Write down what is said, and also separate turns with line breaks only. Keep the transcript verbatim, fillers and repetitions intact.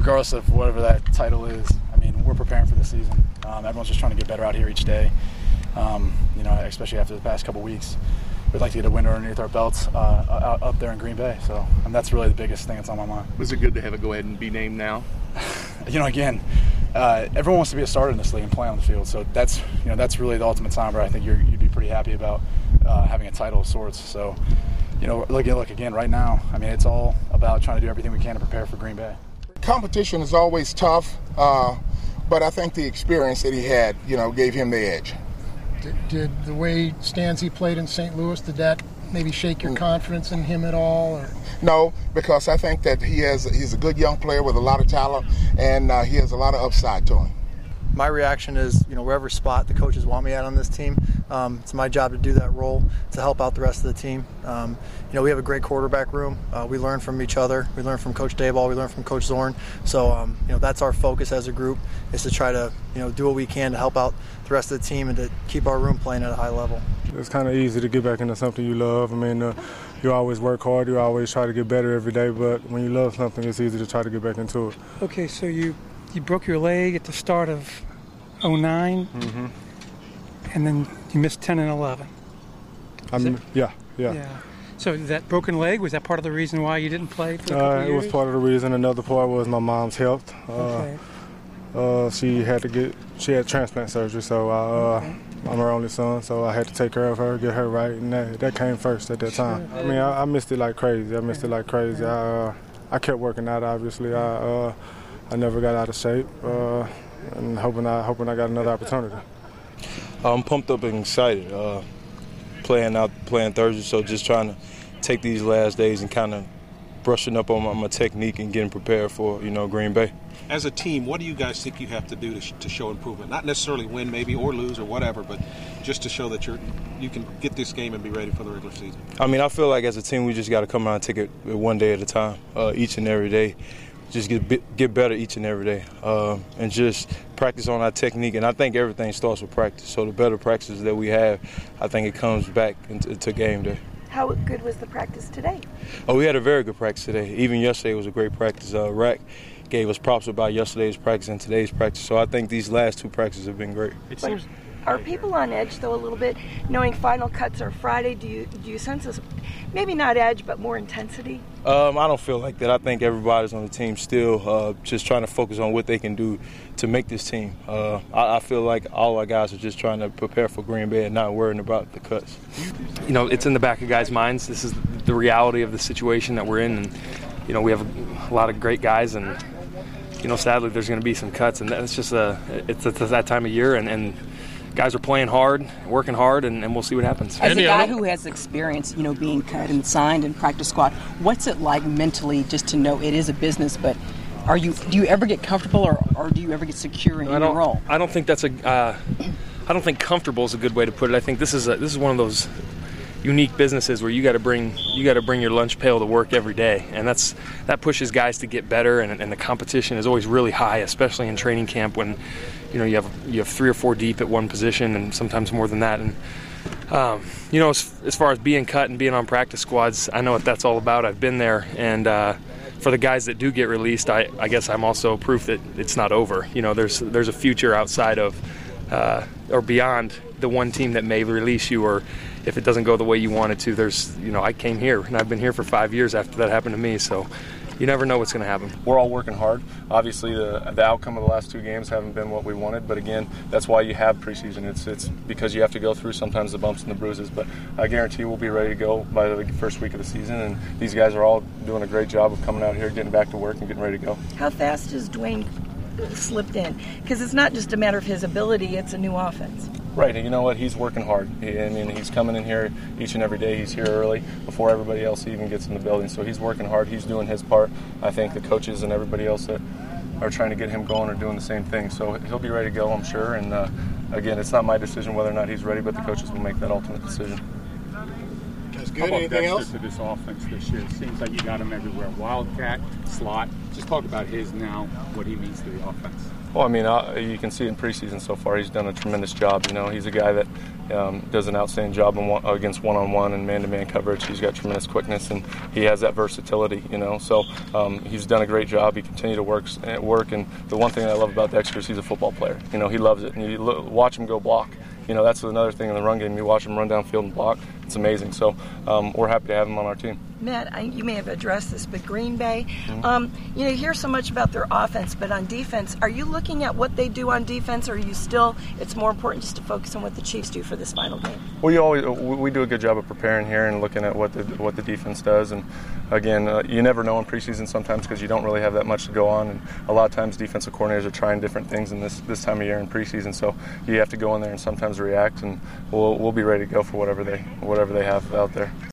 regardless of whatever that title is, I mean, we're preparing for the season. Um, everyone's just trying to get better out here each day. Um, you know, especially after the past couple weeks, we'd like to get a win underneath our belts uh, out, up there in Green Bay. So, and that's really the biggest thing that's on my mind.
Was it good to have it go ahead and be named now?
You know, again, uh, everyone wants to be a starter in this league and play on the field. So that's, you know, that's really the ultimate time where I think you're, you'd be pretty happy about uh, having a title of sorts. So, you know, look, look again right now. I mean, it's all about trying to do everything we can to prepare for Green Bay.
Competition is always tough, uh, but I think the experience that he had, you know, gave him the edge.
Did, did the way Stanzi played in Saint Louis, did that maybe shake your confidence in him at all? Or?
No, because I think that he has he's a good young player with a lot of talent, and uh, he has a lot of upside to him.
My reaction is, you know, wherever spot the coaches want me at on this team, um, it's my job to do that role, to help out the rest of the team. Um, you know, we have a great quarterback room. Uh, we learn from each other. We learn from Coach Daboll. We learn from Coach Zorn. So, um, you know, that's our focus as a group, is to try to, you know, do what we can to help out the rest of the team and to keep our room playing at a high level.
It's kind of easy to get back into something you love. I mean, uh, you always work hard. You always try to get better every day. But when you love something, it's easy to try to get back into it.
Okay, so you, you broke your leg at the start of oh nine,
mm-hmm.
and then you missed ten and eleven.
I'm, yeah, yeah,
yeah. So that broken leg, was that part of the reason why you didn't play for a couple
uh,
of
It
years?
was part of the reason. Another part was my mom's health. Uh,
okay.
uh, she had to get, she had transplant surgery, so I, uh,
okay.
I'm her only son, so I had to take care of her, get her right, and that, that came first at that
Sure.
time. I mean, I, I missed it like crazy. I missed it like crazy. I, uh, I kept working out, obviously. I, uh, I never got out of shape. Uh, and hoping I hoping I got another opportunity.
I'm pumped up and excited. Uh, playing out, playing Thursday, so just trying to take these last days and kind of brushing up on my, my technique and getting prepared for, you know, Green Bay.
As a team, what do you guys think you have to do to, sh- to show improvement? Not necessarily win, maybe, or lose, or whatever, but just to show that you're you can get this game and be ready for the regular season.
I mean, I feel like as a team, we just got to come out and take it one day at a time, uh, each and every day. Just get get better each and every day, uh, and just practice on our technique. And I think everything starts with practice. So the better practices that we have, I think it comes back into to game day.
How good was the practice today?
Oh, we had a very good practice today. Even yesterday was a great practice. Uh, Rack gave us props about yesterday's practice and today's practice. So I think these last two practices have been great.
It seems. Are people on edge, though, a little bit? Knowing final cuts are Friday, do you do you sense this, maybe not edge, but more intensity?
Um, I don't feel like that. I think everybody's on the team still uh, just trying to focus on what they can do to make this team. Uh, I, I feel like all our guys are just trying to prepare for Green Bay and not worrying about the cuts.
You know, it's in the back of guys' minds. This is the reality of the situation that we're in. And, you know, we have a lot of great guys, and, you know, sadly there's going to be some cuts. And that's just a, it's, it's that time of year, and, and guys are playing hard, working hard, and, and we'll see what happens.
As a guy who has experience, you know, being cut and signed in practice squad, what's it like mentally just to know it is a business, but are you do you ever get comfortable or, or do you ever get secure in
I
your role?
I don't think that's a uh, I don't think comfortable is a good way to put it. I think this is a, this is one of those unique businesses where you got to bring you got to bring your lunch pail to work every day, and that's that pushes guys to get better, and, and the competition is always really high, especially in training camp when you know you have you have three or four deep at one position, and sometimes more than that. And um, you know, as, as far as being cut and being on practice squads, I know what that's all about. I've been there, and uh, for the guys that do get released, I, I guess I'm also proof that it's not over. You know, there's there's a future outside of uh, or beyond the one team that may release you, or if it doesn't go the way you want it to. There's, you know, I came here, and I've been here for five years after that happened to me, so you never know what's going to happen.
We're all working hard. Obviously, the the outcome of the last two games haven't been what we wanted, but again, that's why you have preseason. It's it's because you have to go through sometimes the bumps and the bruises, but I guarantee we'll be ready to go by the first week of the season, and these guys are all doing a great job of coming out here, getting back to work, and getting ready to go.
How fast has Dwayne slipped in? Because it's not just a matter of his ability, it's a new offense.
Right, and you know what? He's working hard. He, I mean, he's coming in here each and every day. He's here early before everybody else even gets in the building. So he's working hard. He's doing his part. I think the coaches and everybody else that are trying to get him going are doing the same thing. So he'll be ready to go, I'm sure. And uh, again, it's not my decision whether or not he's ready, but the coaches will make that ultimate decision.
Guys,
Good.
How about
Anything
Dexter
else?
to this offense this year? It seems like you got him everywhere. Wildcat, slot. Just talk about his now, what he means to the offense.
Well, I mean, uh, you can see in preseason so far, he's done a tremendous job. You know, he's a guy that um, does an outstanding job in one, against one-on-one and man-to-man coverage. He's got tremendous quickness, and he has that versatility. You know, so um, he's done a great job. He continued to work, work, and the one thing I love about Dexter is he's a football player. You know, he loves it, and you lo- watch him go block. You know, that's another thing in the run game. You watch him run downfield and block. It's amazing. So um, we're happy to have him on our team.
Matt, I, you may have addressed this, but Green Bay,
Mm-hmm.
um, you know, you hear so much about their offense, but on defense, are you looking at what they do on defense, or are you still, it's more important just to focus on what the Chiefs do for this final game?
Well, you always we do a good job of preparing here and looking at what the what the defense does. And again, uh, you never know in preseason sometimes because you don't really have that much to go on. And a lot of times, defensive coordinators are trying different things in this this time of year in preseason. So you have to go in there and sometimes react, and we'll we'll be ready to go for whatever they whatever they have out there.